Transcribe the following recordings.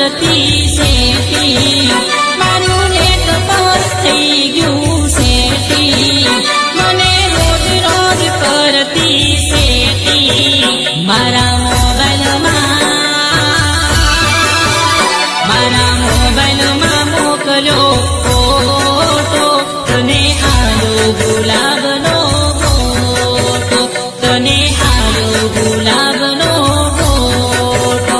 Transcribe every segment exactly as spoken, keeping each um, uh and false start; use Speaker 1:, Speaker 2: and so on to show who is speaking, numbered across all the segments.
Speaker 1: करती सेटी मारू नेट पास थई गયું सेटी मने रोज रोज करती सेटी मारा मोबाइल मा मारा मोबाइल मा मोकलो फोटो तने आलो गुलाबनो फोटो तने आलो गुलाबनो फोटो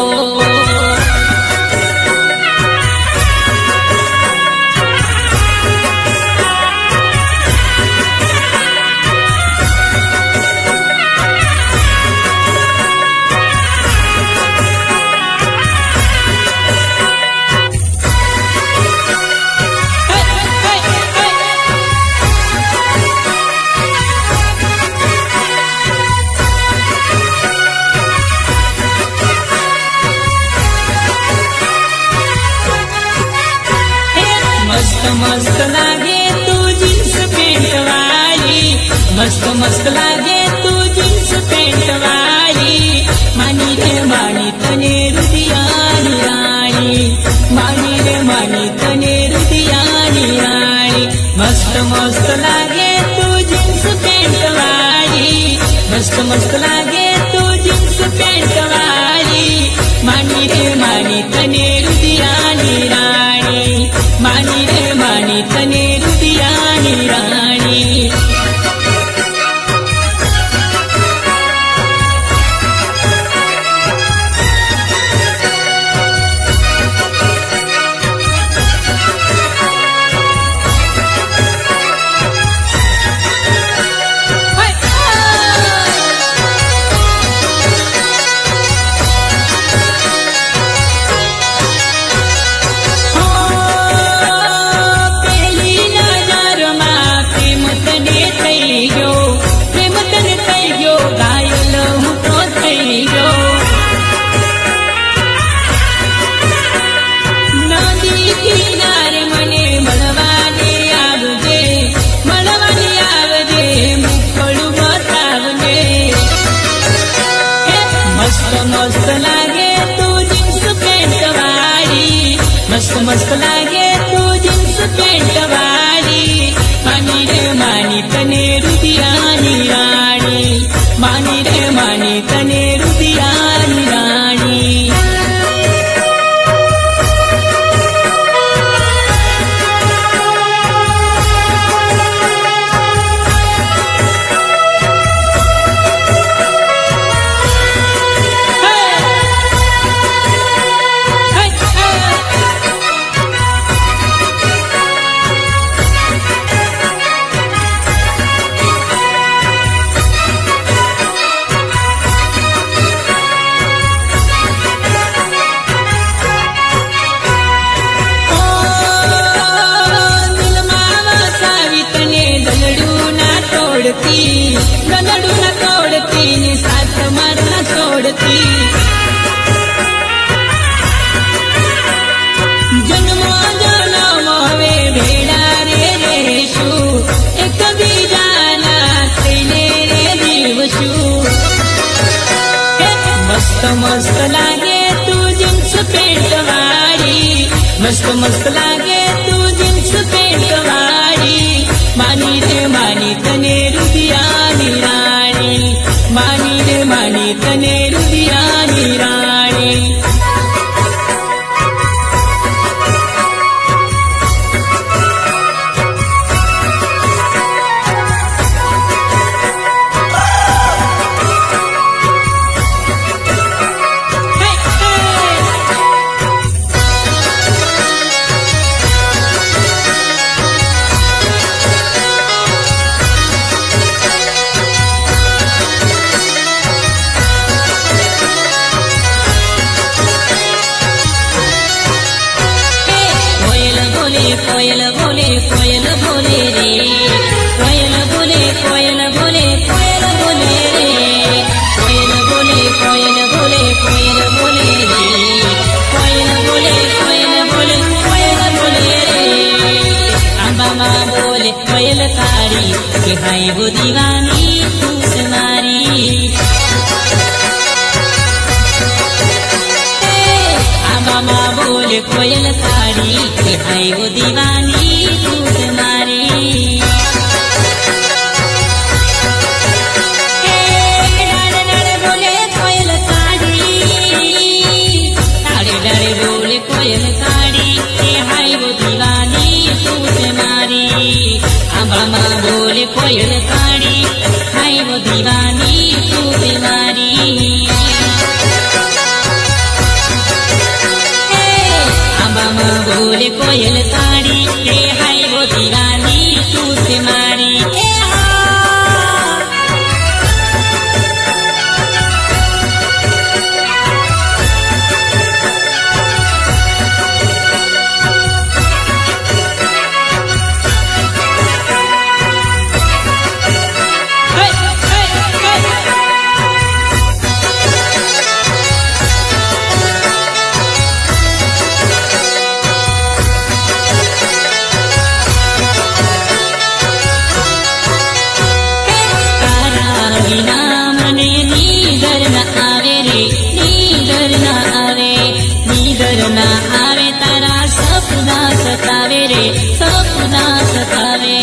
Speaker 1: मस्त लागे तू जीन्स पेंट वाली मस्त मस्त लागे तू जीन्स पेंट वाली मानी रे मानी तने रुदियानी राणी मानी रे मानी तने रुदियानी राणी मस्त मस्त लागे तू जीन्स पेंट वाली मस्त मस्त लागे तू जीन्स पेंट वाली मानी रे मानी तने रुदियानी राणी मानी रे मानी तने रुदियानी राणी मस्त लागे तू जीन्स पेंट वाली मस्त मस्त लागे तू जीन्स पेंट वाली मानी रे मानी तने रुदियानी राणी मानी रे मानी तने रुदियानी राणी गलडू न तोड़ती ने साथ मर न छोड़ती जन्मो जन्म वे भेड़ा रे रेशु एक बीजाना थईने रे जीवशु मस्त मस्त लागे तू जीन्स पेंट वाली मस्त मस्त लागे तू जीन्स पेंट वाली मानी रे मानी तने रुदियानी राणी मानी रे मानी तने रुदियानी राणी कोयल बोले कोयल बोले रे कोयल बोले कोयल बोले कोयल बोले रे कोयल बोले कोयल बोले कोयल बोले रे कोयल बोले कोयल बोले कोयल बोले रे अम्बा माँ बोले कोयल कारी कि भाई वो दीवानी तूस मारी अम्बा माँ बोले कोयल काड़ी के हाय वो दीवानी तू तुम्हारी कोयल काड़ी के हाय वो दीवानी तू तुम्हारी आबा बोले कोयल काड़ी हाय वो दीवानी तू तुम्हारी आबा बोले कोयल काड़ी के हाय वो दीवानी तू तुम्हारी ना आवे तारा सपना सतावे रे सपना सतावे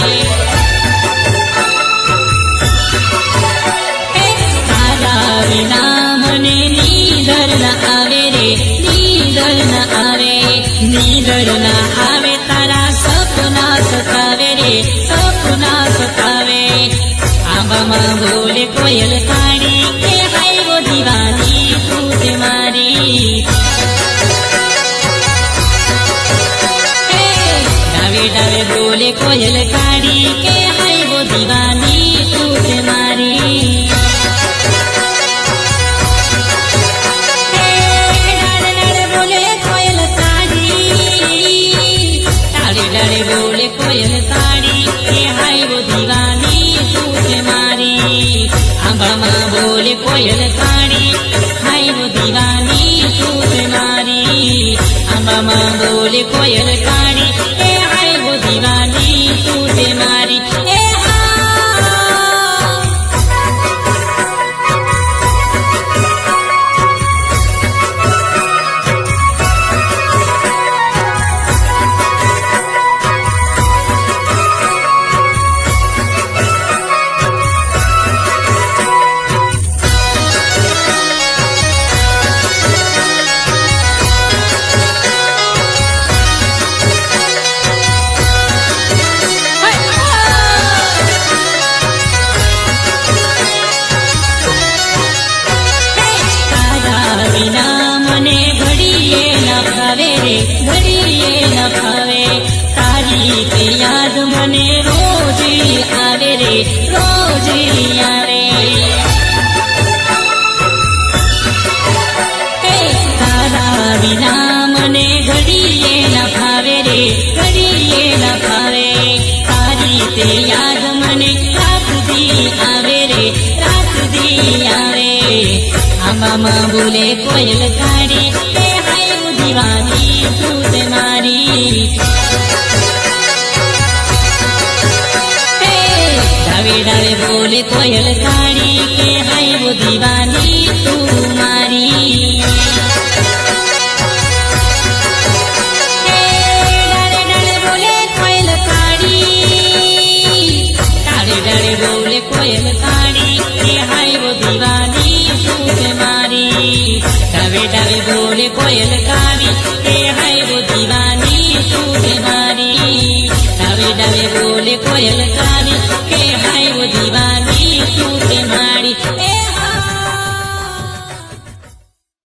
Speaker 1: तारा बिना मने नींदर न आवे रे नींदर न आवे नींदर न आवे तारा सपना सतावे रे सपना सतावे आबा माँ बोले कोयल काड़ी के हाय वो दीवानी तू तुम्हारी डावे बोले कोयल काड़ी के हाय वो दीवानी तू तुम्हारी बोले कोयल काड़ी डाले डाले बोले कोयल काड़ी के हाय वो दीवानी तू तुम्हारी आबा माँ बोले कोयल काड़ी हाय वो दीवानी तू तुम्हारी आबा माँ बोले कोयल काड़ी दीवानी तू तुम्हारी घड़िए न भावे तारी के याद मने रोज आवे रे रोज आवे तारा बिना मने घड़िए न भावे रे घड़िए न भावे तारी के याद मने रात दी आवे रे रात दी आवे आबा माँ बोले कोयल काड़ी के हाय वो दीवानी तू तुम्हारी डावे डावे बोले कोयल काड़ी के हाय वो दीवानी तुम्हारी डाले डाले बोले कोयल काड़ी डाले डाले बोले कोयल काड़ी के हाय वो दीवानी तू तुम्हारी डावे डावे बोले कोयल काड़ी के